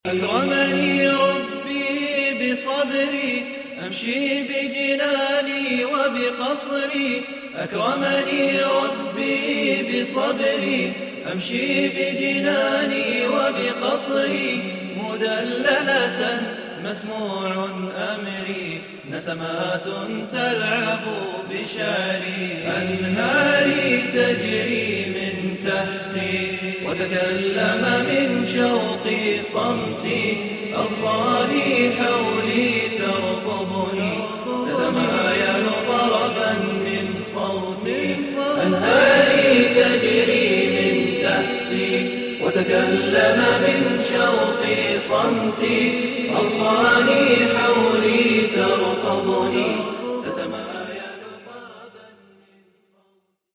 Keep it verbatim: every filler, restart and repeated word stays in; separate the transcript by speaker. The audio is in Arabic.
Speaker 1: أكرمني ربي بصبري أمشي بجناني وبقصري. أكرمني ربي بصبري أمشي بجناني وبقصري. مدللة مسموع أمري نسمات تلعب بشعري. أنهاري تجري من تحتي وتكلم من شوقي صمتي. أغصاني حولي ترقبني تتمايل طربا من صوتي. أنهاري تجري من تحتي وتكلم من شوقي صمتي. أغصاني حولي ترقبني